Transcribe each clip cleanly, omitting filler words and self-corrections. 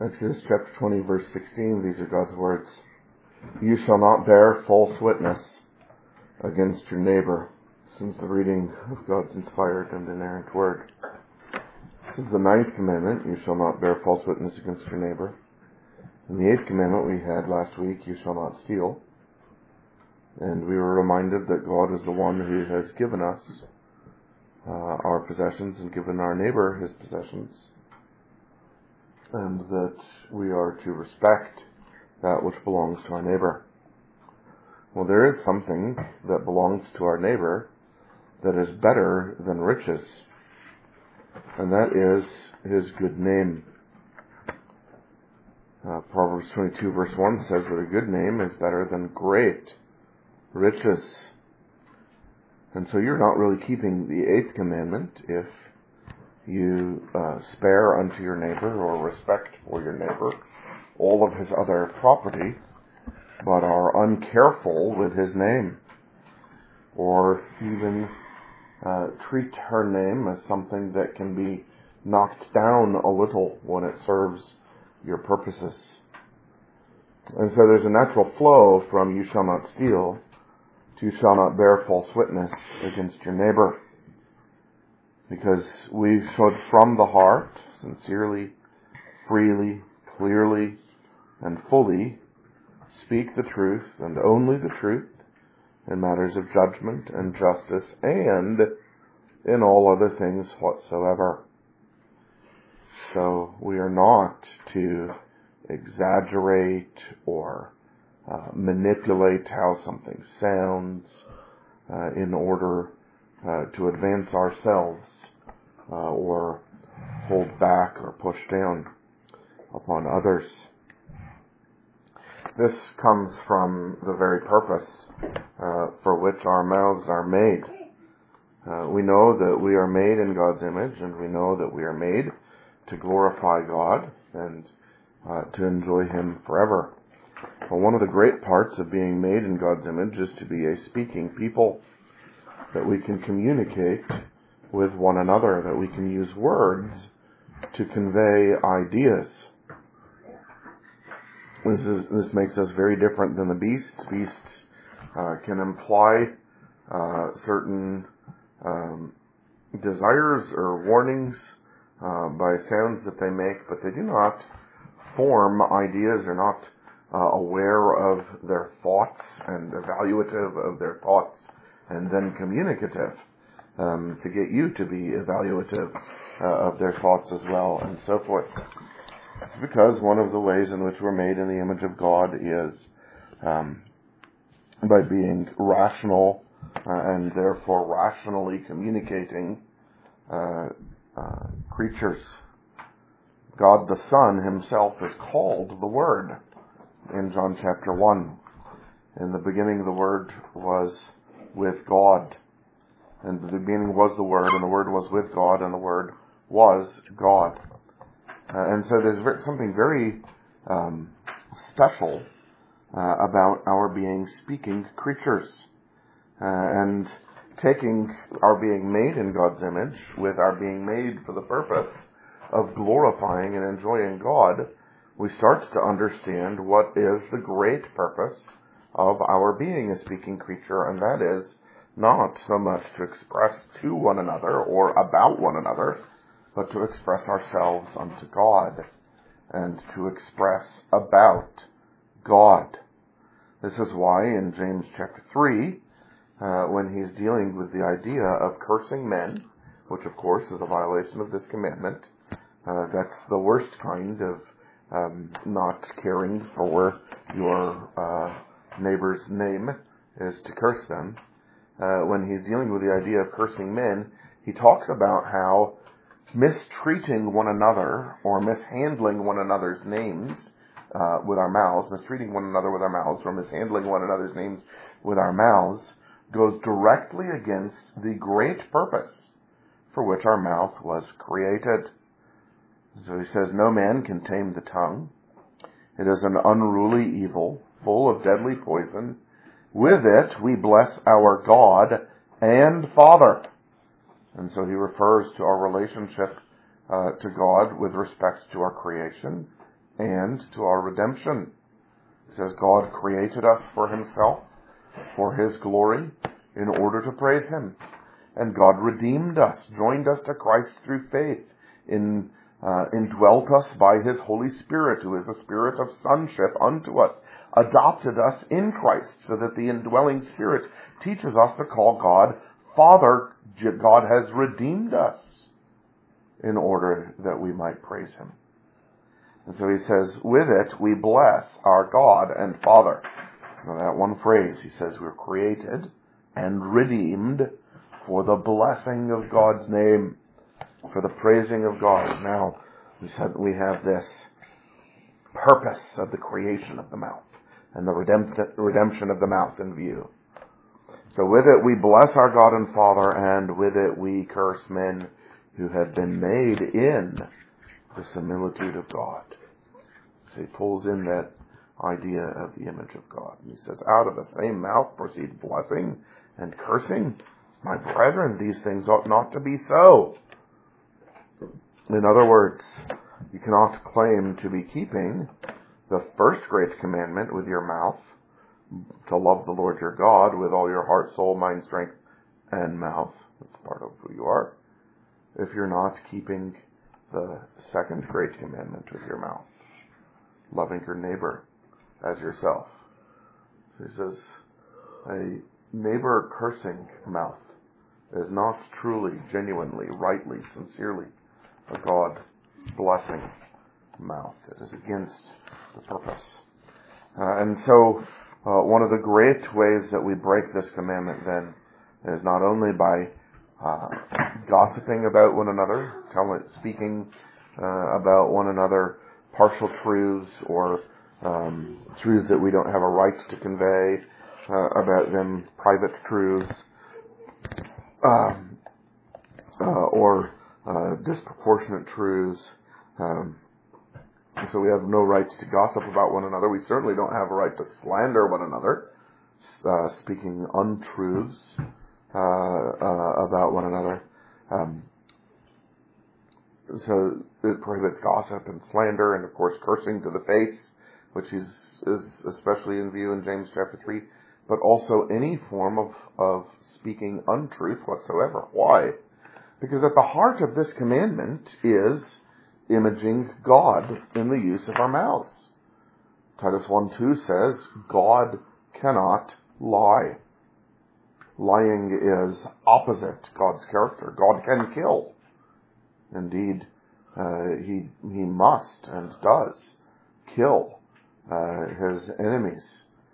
Exodus chapter 20, verse 16, these are God's words. You shall not bear false witness against your neighbor. This is the reading of God's inspired and inerrant word. This is the 9th commandment, you shall not bear false witness against your neighbor. And the 8th commandment we had last week, you shall not steal. And we were reminded that God is the one who has given us our possessions and given our neighbor his possessions. And that we are to respect that which belongs to our neighbor. Well, there is something that belongs to our neighbor that is better than riches, and that is his good name. Proverbs 22 verse 1 says that a good name is better than great riches. And so you're not really keeping the 8th commandment if you spare unto your neighbor or respect for your neighbor all of his other property, but are uncareful with his name, or even treat her name as something that can be knocked down a little when it serves your purposes. And so there's a natural flow from you shall not steal to you shall not bear false witness against your neighbor. Because we should from the heart, sincerely, freely, clearly, and fully speak the truth and only the truth in matters of judgment and justice and in all other things whatsoever. So we are not to exaggerate or manipulate how something sounds in order to advance ourselves or hold back or push down upon others. This comes from the very purpose for which our mouths are made. We know that we are made in God's image, and we know that we are made to glorify God and to enjoy Him forever. Well, one of the great parts of being made in God's image is to be a speaking people, that we can communicate with one another, that we can use words to convey ideas. This makes us very different than the beasts. Beasts can imply certain desires or warnings by sounds that they make, but they do not form ideas, are not aware of their thoughts and evaluative of their thoughts, and then communicative to get you to be evaluative of their thoughts as well, and so forth. It's because one of the ways in which we're made in the image of God is by being rational and therefore rationally communicating creatures. God the Son himself is called the Word in John chapter 1. In the beginning the Word was with God. And the beginning was the Word, and the Word was with God, and the Word was God. And so there's something very special about our being speaking creatures. And taking our being made in God's image with our being made for the purpose of glorifying and enjoying God, we start to understand what is the great purpose of our being a speaking creature, and that is not so much to express to one another or about one another, but to express ourselves unto God and to express about God. This is why in James chapter 3, when he's dealing with the idea of cursing men, which of course is a violation of this commandment, that's the worst kind of not caring for your neighbor's name, is to curse them. When he's dealing with the idea of cursing men, he talks about how mistreating one another or mishandling one another's names with our mouths, mistreating one another with our mouths or mishandling one another's names with our mouths goes directly against the great purpose for which our mouth was created. So he says, no man can tame the tongue. It is an unruly evil, full of deadly poison. With it we bless our God and Father. And so he refers to our relationship to God with respect to our creation and to our redemption. It says God created us for himself, for his glory, in order to praise him. And God redeemed us, joined us to Christ through faith, indwelt us by his Holy Spirit, who is the Spirit of sonship unto us, adopted us in Christ, so that the indwelling Spirit teaches us to call God Father. God has redeemed us in order that we might praise him. And so he says, with it we bless our God and Father. So that one phrase, he says, we're created and redeemed for the blessing of God's name, for the praising of God. Now, we said we have this purpose of the creation of the mouth and the redemption of the mouth in view. So with it we bless our God and Father, and with it we curse men who have been made in the similitude of God. So he pulls in that idea of the image of God. And he says, out of the same mouth proceed blessing and cursing. My brethren, these things ought not to be so. In other words, you cannot claim to be keeping the first great commandment with your mouth, to love the Lord your God with all your heart, soul, mind, strength, and mouth. That's part of who you are. If you're not keeping the second great commandment with your mouth, loving your neighbor as yourself. So he says, a neighbor cursing mouth is not truly, genuinely, rightly, sincerely a God blessing mouth. It is against the purpose. And so one of the great ways that we break this commandment then is not only by gossiping about one another, speaking about one another partial truths or truths that we don't have a right to convey about them, private truths, or disproportionate truths. So we have no right to gossip about one another. We certainly don't have a right to slander one another, speaking untruths about one another. So it prohibits gossip and slander, and of course cursing to the face, which is especially in view in James chapter 3, but also any form of speaking untruth whatsoever. Why? Because at the heart of this commandment is imaging God in the use of our mouths. Titus 1:2 says, God cannot lie. Lying is opposite God's character. God can kill. Indeed, he must and does kill his enemies.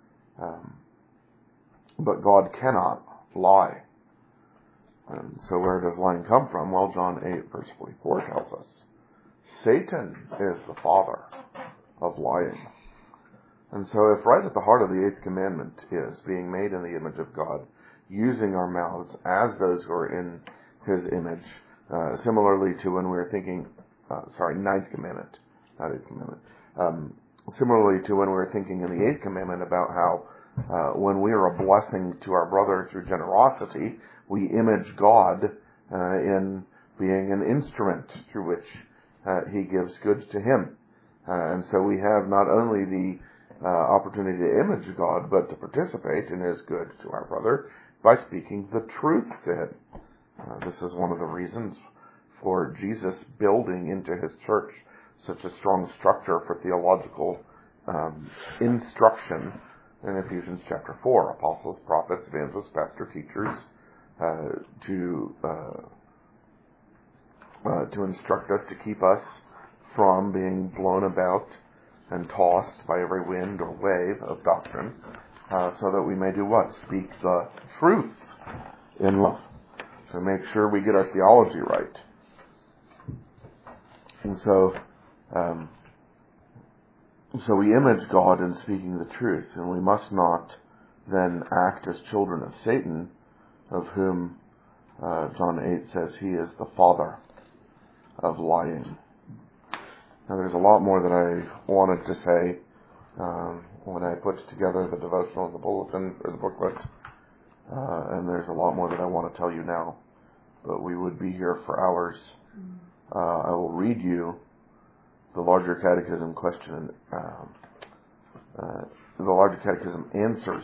But God cannot lie. And so where does lying come from? Well, John 8 verse 44 tells us, Satan is the father of lying. And so if right at the heart of the eighth commandment is being made in the image of God, using our mouths as those who are in his image, similarly to when we were thinking, ninth commandment, not eighth commandment. Similarly to when we were thinking in the eighth commandment about how when we are a blessing to our brother through generosity, we image God in being an instrument through which he gives good to him. And so we have not only the opportunity to image God, but to participate in his good to our brother by speaking the truth to him. This is one of the reasons for Jesus building into his church such a strong structure for theological instruction in Ephesians chapter 4. Apostles, prophets, evangelists, pastor, teachers, to instruct us, to keep us from being blown about and tossed by every wind or wave of doctrine, so that we may do what? Speak the truth in love. To make sure we get our theology right. And so we image God in speaking the truth, and we must not then act as children of Satan, of whom John 8 says he is the father of lying. Now there's a lot more that I wanted to say when I put together the devotional and the bulletin, or the booklet, and there's a lot more that I want to tell you now, but we would be here for hours. I will read you the larger catechism question, the larger catechism answers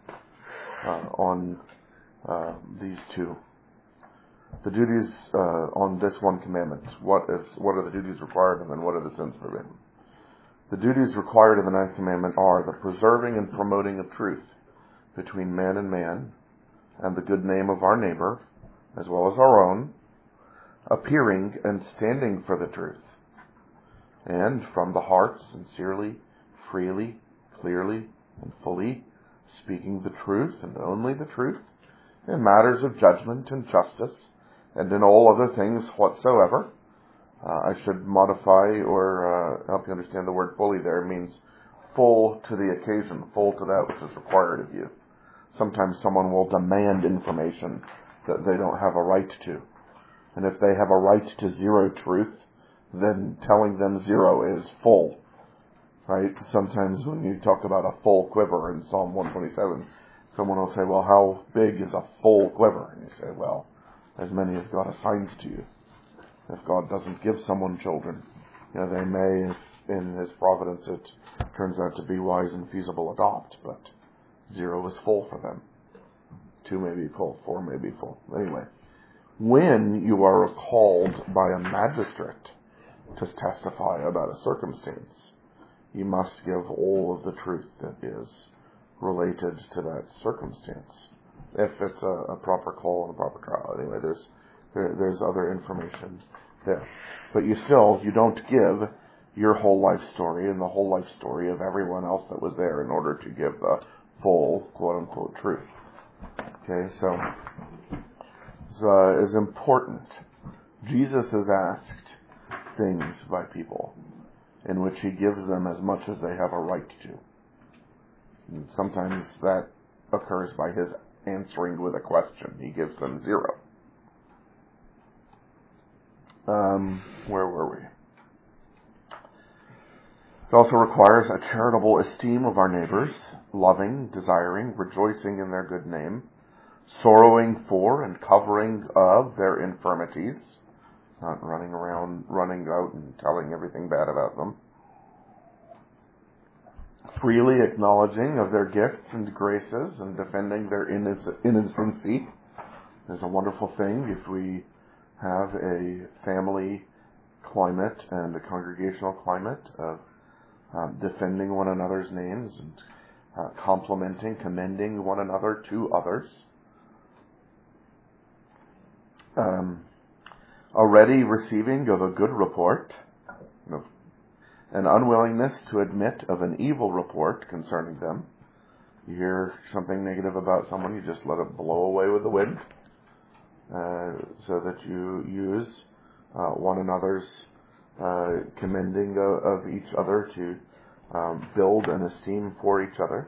on these two. The duties on this one commandment. What are the duties required, and then what are the sins forbidden? The duties required in the ninth commandment are the preserving and promoting of truth between man and man, and the good name of our neighbor, as well as our own, appearing and standing for the truth, and from the heart, sincerely, freely, clearly, and fully, speaking the truth and only the truth, in matters of judgment and justice, and in all other things whatsoever. I should modify or help you understand the word fully there. It means full to the occasion, full to that which is required of you. Sometimes someone will demand information that they don't have a right to. And if they have a right to zero truth, then telling them zero is full. Right? Sometimes when you talk about a full quiver in Psalm 127, someone will say, well, how big is a full quiver? And you say, well, as many as God assigns to you. If God doesn't give someone children, they may, if in His providence it turns out to be wise and feasible, adopt, but 0 is full for them. 2 may be full, 4 may be full. Anyway, when you are called by a magistrate to testify about a circumstance, you must give all of the truth that is related to that circumstance. If it's a proper call and a proper trial. Anyway, there's other information there. But you don't give your whole life story and the whole life story of everyone else that was there in order to give the full, quote-unquote, truth. Okay, so is important. Jesus is asked things by people in which He gives them as much as they have a right to. And sometimes that occurs by His answering with a question. He gives them 0. Where were we? It also requires a charitable esteem of our neighbors, loving, desiring, rejoicing in their good name, sorrowing for and covering of their infirmities, not running out and telling everything bad about them, freely acknowledging of their gifts and graces and defending their innocency. Is a wonderful thing if we have a family climate and a congregational climate of defending one another's names and complimenting, commending one another to others. A ready receiving of a good report, an unwillingness to admit of an evil report concerning them. You hear something negative about someone, you just let it blow away with the wind, so that you use one another's commending of each other to build an esteem for each other.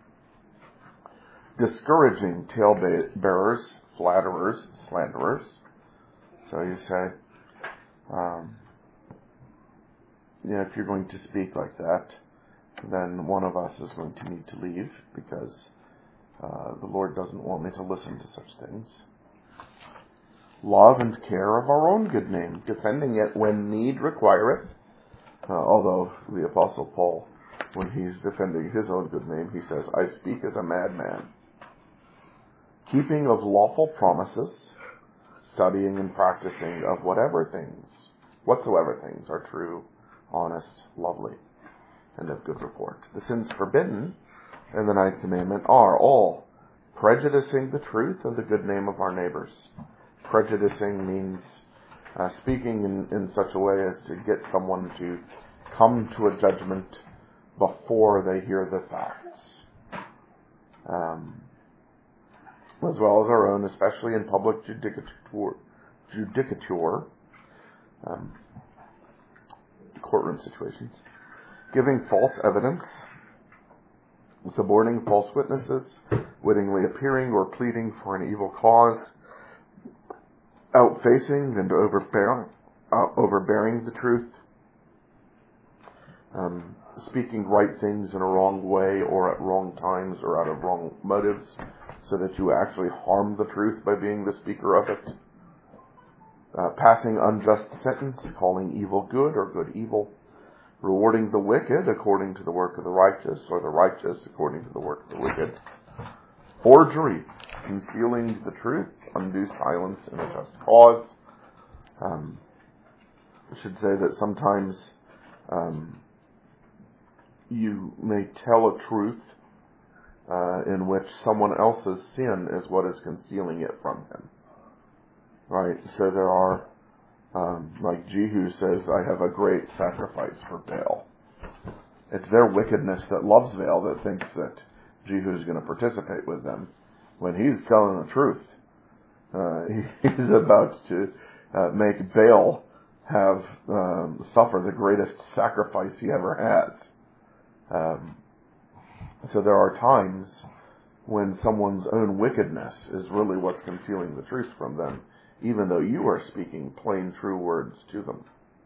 Discouraging talebearers, flatterers, slanderers. So you say, if you're going to speak like that, then one of us is going to need to leave, because the Lord doesn't want me to listen to such things. Love and care of our own good name, defending it when need requireth. Although the Apostle Paul, when he's defending his own good name, he says, I speak as a madman. Keeping of lawful promises, studying and practicing of whatsoever things are true, honest, lovely, and of good report. The sins forbidden in the ninth commandment are all prejudicing the truth and the good name of our neighbors. Prejudicing means speaking in such a way as to get someone to come to a judgment before they hear the facts. As well as our own, especially in public judicature, courtroom situations. Giving false evidence, suborning false witnesses, wittingly appearing or pleading for an evil cause, outfacing and overbearing the truth, speaking right things in a wrong way or at wrong times or out of wrong motives, so that you actually harm the truth by being the speaker of it. Passing unjust sentence, calling evil good or good evil, rewarding the wicked according to the work of the righteous, or the righteous according to the work of the wicked. Forgery, concealing the truth, undue silence in a just cause. I should say that sometimes you may tell a truth in which someone else's sin is what is concealing it from him. Right? So there are, like Jehu says, I have a great sacrifice for Baal. It's their wickedness that loves Baal that thinks that Jehu is going to participate with them. When he's telling the truth, he's about to make Baal have suffer the greatest sacrifice he ever has. So there are times when someone's own wickedness is really what's concealing the truth from them, even though you are speaking plain, true words to them.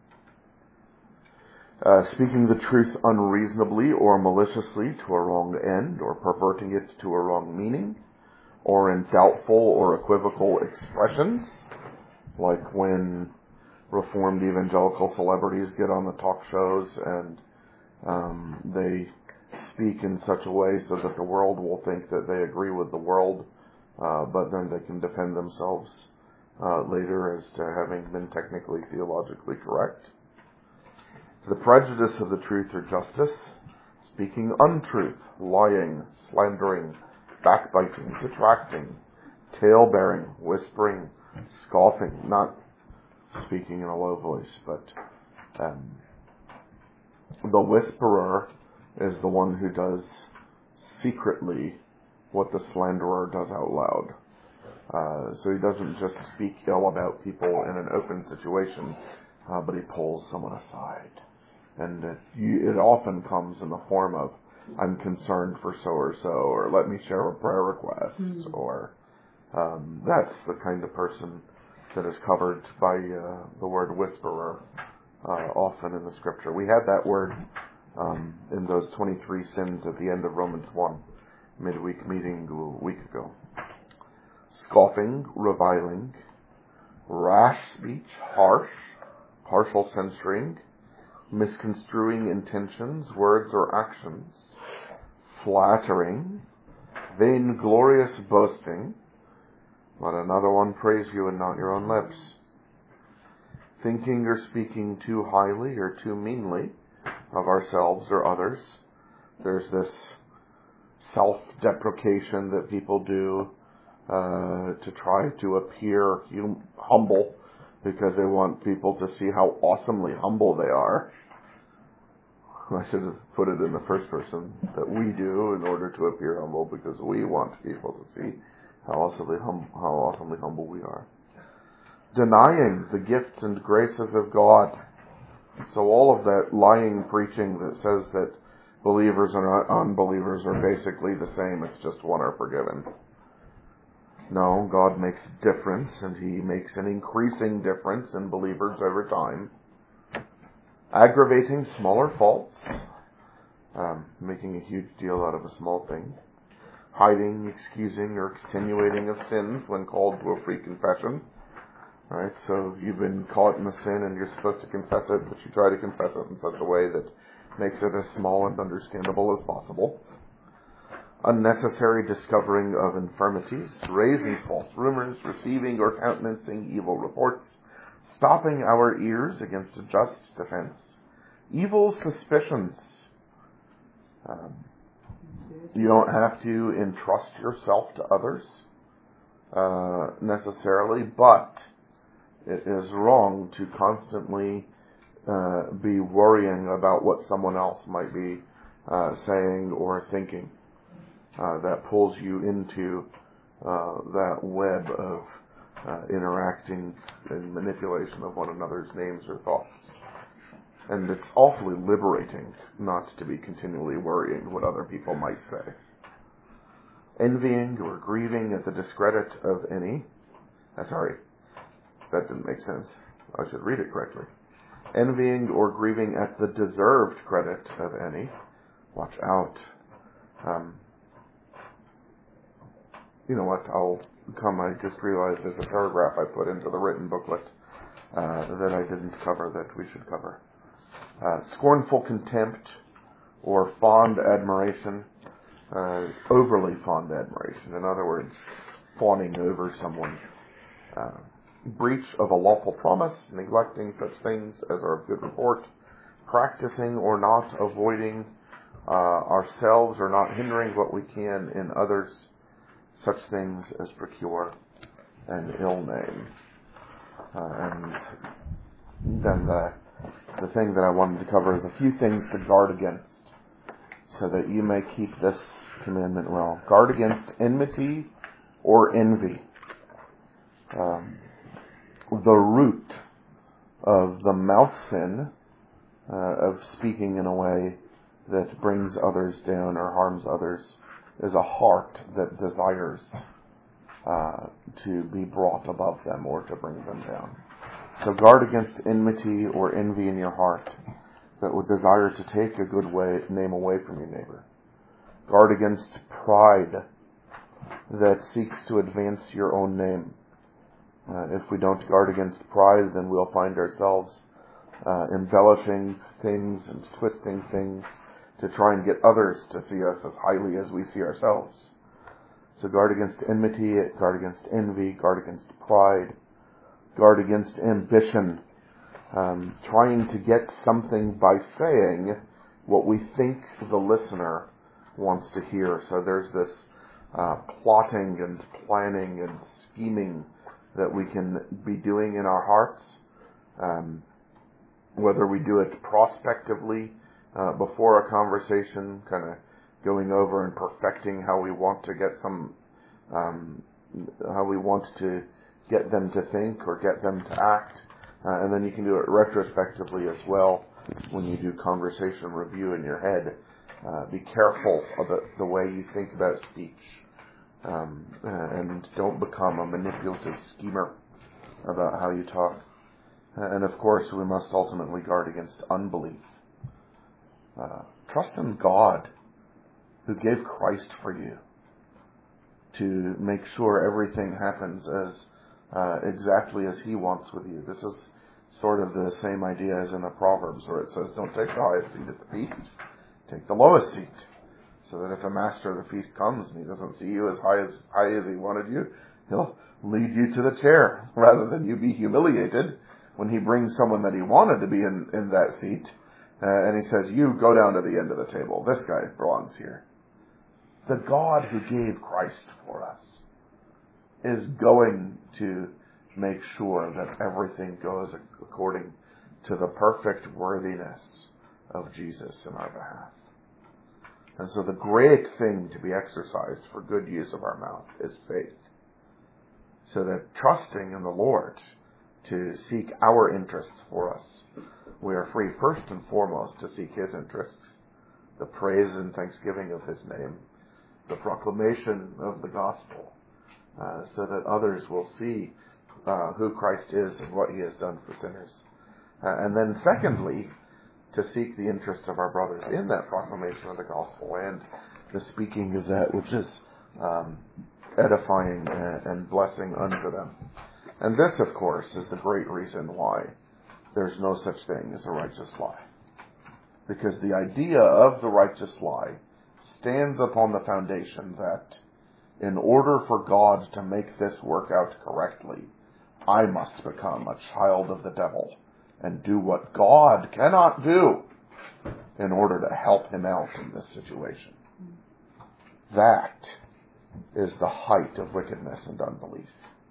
Speaking the truth unreasonably or maliciously to a wrong end, or perverting it to a wrong meaning, or in doubtful or equivocal expressions, like when Reformed evangelical celebrities get on the talk shows and they speak in such a way so that the world will think that they agree with the world, but then they can defend themselves later as to having been technically theologically correct. The prejudice of the truth or justice, speaking untruth, lying, slandering, backbiting, detracting, tale-bearing, whispering, scoffing, not speaking in a low voice, but the whisperer is the one who does secretly what the slanderer does out loud. So he doesn't just speak ill about people in an open situation, but he pulls someone aside. And it often comes in the form of, I'm concerned for so-or-so, or let me share a prayer request, or that's the kind of person that is covered by the word whisperer often in the Scripture. We had that word in those 23 sins at the end of Romans 1 midweek meeting a week ago. Scoffing, reviling, rash speech, harsh, partial censoring, misconstruing intentions, words, or actions, flattering, vainglorious boasting. Let another one praise you and not your own lips. Thinking or speaking too highly or too meanly of ourselves or others. There's this self-deprecation that people do to try to appear humble because they want people to see how awesomely humble they are. I should have put it in the first person, that we do in order to appear humble because we want people to see how awesomely humble we are. Denying the gifts and graces of God. So all of that lying preaching that says that believers and unbelievers are basically the same, it's just one are forgiven. No, God makes a difference, and He makes an increasing difference in believers over time. Aggravating smaller faults, making a huge deal out of a small thing. Hiding, excusing, or extenuating of sins when called to a free confession. Right? So you've been caught in a sin and you're supposed to confess it, but you try to confess it in such a way that makes it as small and understandable as possible. Unnecessary discovering of infirmities, raising false rumors, receiving or countenancing evil reports, stopping our ears against a just defense, evil suspicions. You don't have to entrust yourself to others necessarily, but it is wrong to constantly be worrying about what someone else might be saying or thinking. That pulls you into that web of interacting and manipulation of one another's names or thoughts. And it's awfully liberating not to be continually worrying what other people might say. Envying or grieving at the discredit of any. Sorry, that didn't make sense. I should read it correctly. Envying or grieving at the deserved credit of any. Watch out. You know what, I just realized there's a paragraph I put into the written booklet that I didn't cover that we should cover. Scornful contempt or fond admiration, overly fond admiration. In other words, fawning over someone. Breach of a lawful promise, neglecting such things as are of good report, practicing or not avoiding ourselves or not hindering what we can in others, such things as procure an ill name. And then the thing that I wanted to cover is a few things to guard against, so that you may keep this commandment well. Guard against enmity or envy. The root of the mouth sin of speaking in a way that brings others down or harms others is a heart that desires to be brought above them or to bring them down. So guard against enmity or envy in your heart that would desire to take a good name away from your neighbor. Guard against pride that seeks to advance your own name. If we don't guard against pride, then we'll find ourselves embellishing things and twisting things to try and get others to see us as highly as we see ourselves. So guard against enmity, guard against envy, guard against pride, guard against ambition, trying to get something by saying what we think the listener wants to hear. So there's this plotting and planning and scheming that we can be doing in our hearts, whether we do it prospectively before a conversation, kind of going over and perfecting how we want to get how we want to get them to think or get them to act, and then you can do it retrospectively as well when you do conversation review in your head. Be careful of the way you think about speech, and don't become a manipulative schemer about how you talk. And of course, we must ultimately guard against unbelief. Trust in God, who gave Christ for you, to make sure everything happens as exactly as He wants with you. This is sort of the same idea as in the Proverbs, where it says, "Don't take the highest seat at the feast, take the lowest seat." So that if a master of the feast comes and he doesn't see you as high as he wanted you, he'll lead you to the chair, rather than you be humiliated when he brings someone that he wanted to be in that seat, and he says, "You go down to the end of the table. This guy belongs here." The God who gave Christ for us is going to make sure that everything goes according to the perfect worthiness of Jesus in our behalf. And so the great thing to be exercised for good use of our mouth is faith. So that trusting in the Lord to seek our interests for us, we are free first and foremost to seek His interests, the praise and thanksgiving of His name, the proclamation of the gospel, so that others will see who Christ is and what He has done for sinners. And then secondly, to seek the interests of our brothers in that proclamation of the gospel and the speaking of that which is edifying and blessing unto them. And this, of course, is the great reason why there's no such thing as a righteous lie. Because the idea of the righteous lie stands upon the foundation that in order for God to make this work out correctly, I must become a child of the devil and do what God cannot do in order to help him out in this situation. That is the height of wickedness and unbelief.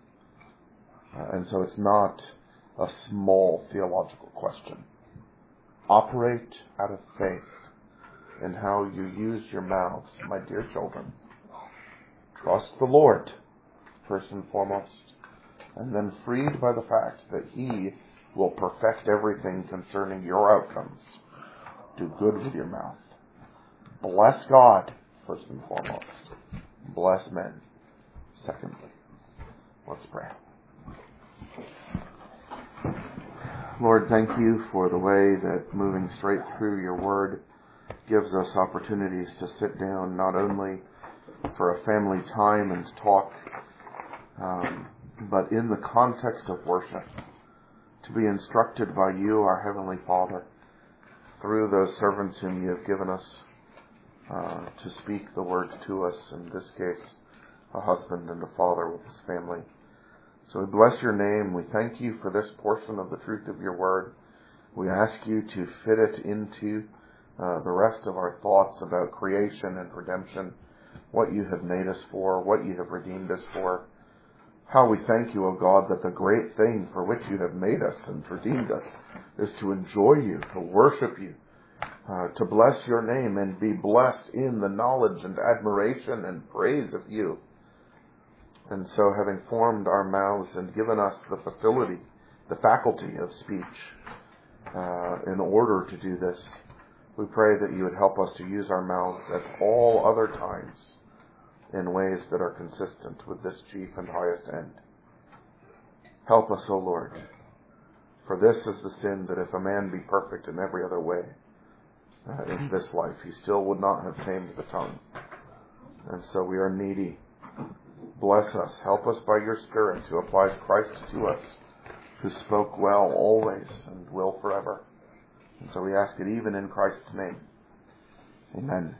And so it's not a small theological question. Operate out of faith in how you use your mouths, my dear children. Trust the Lord, first and foremost, and then freed by the fact that He will perfect everything concerning your outcomes. Do good with your mouth. Bless God, first and foremost. Bless men, secondly. Let's pray. Lord, thank you for the way that moving straight through your word gives us opportunities to sit down not only for a family time and talk, but in the context of worship, to be instructed by you, our Heavenly Father, through those servants whom you have given us to speak the word to us, in this case, a husband and a father with his family. So we bless your name. We thank you for this portion of the truth of your word. We ask you to fit it into the rest of our thoughts about creation and redemption, what you have made us for, what you have redeemed us for. How we thank you, O God, that the great thing for which you have made us and redeemed us is to enjoy you, to worship you, to bless your name and be blessed in the knowledge and admiration and praise of you. And so, having formed our mouths and given us the facility, the faculty of speech, in order to do this, we pray that you would help us to use our mouths at all other times in ways that are consistent with this chief and highest end. Help us, O Lord, for this is the sin that if a man be perfect in every other way in this life, he still would not have tamed the tongue. And so we are needy. Bless us. Help us by your Spirit to apply Christ to us, who spoke well always and will forever. And so we ask it even in Christ's name. Amen.